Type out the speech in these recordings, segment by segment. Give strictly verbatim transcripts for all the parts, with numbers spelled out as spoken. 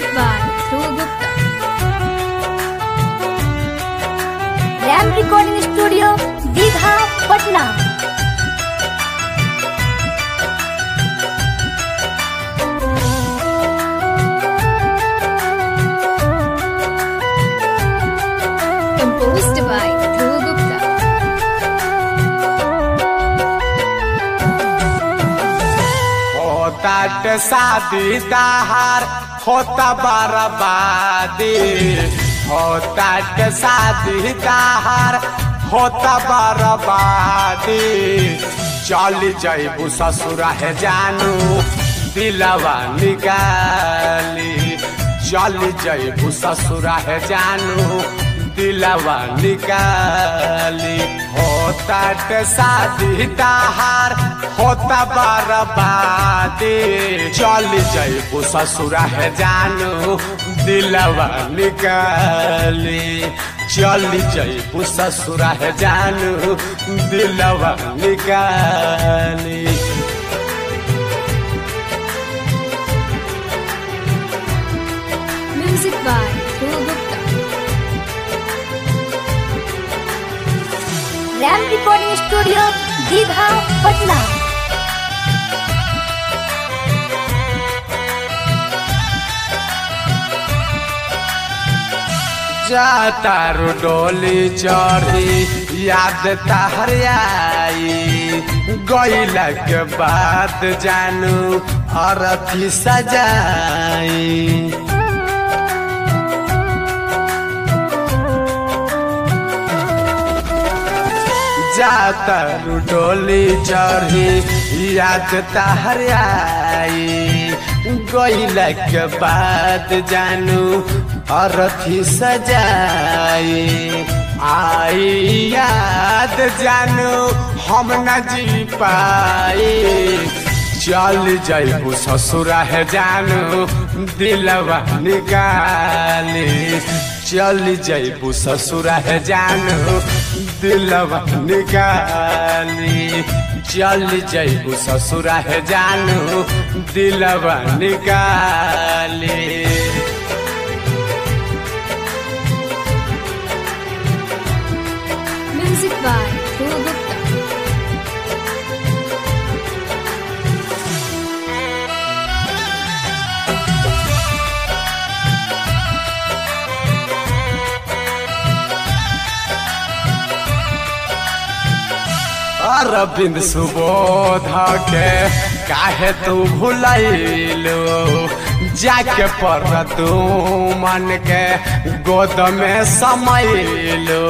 Music by Dhruv Gupta. RAM Recording Studio, Digha, Patna. Composed by Dhruv Gupta. होता के शादी दाहार होता बर्बादी, होता के शादी दाहार होता बर्बादी। चल जैबू ससुरा है जानू दिलवा निकाली, चल जैबू ससुरा है जानू दिलवा निकाली। होता के शादी दाहार होता बर्बादी, चल जैबू ससुरा है जानू दिलवा निकाली, चल जैबू ससुरा है जानू दिलवा निकाली। Music by Dhruv Gupta. RAM Recording Studio, Digha, Patna. जाता डोली चढ़ी याद तहरियाई, गईला के बाद जानू अरथी सजाई। जाता डोली चढ़ी याद तहरियाई, गईला के बाद जानू अरथी सजाई। आई याद जानू हम न जी पाई, चल जैबू ससुरा है जानू दिलवा निकाली, चल जैबू ससुरा है जानू दिलवा निकाली, चल जैबू ससुरा है जानू दिलवा निकाली। Music by Dhruv Gupta. Arvind Subodh के काहे तू भुलैलो, जाके पर तू मन के गोद में समैलो।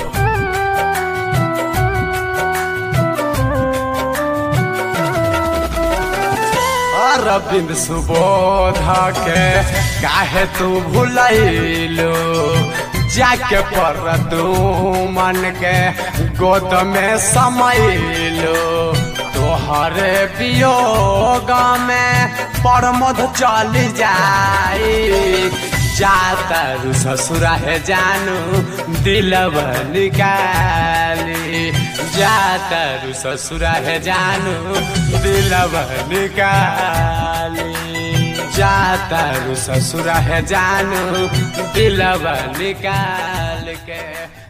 अरविंद सुबोध के काहे तू भुलैलो, जाके पर तू मन के गोद में समैलो। तोहरे वियोग में प्रमोद चल जाई, जाता रू ससुरा है जानू दिलवा निकाली, जाता रू ससुरा है जानू दिलवा निकाली, जाता रू ससुरा है जानू दिलवा निकाल के।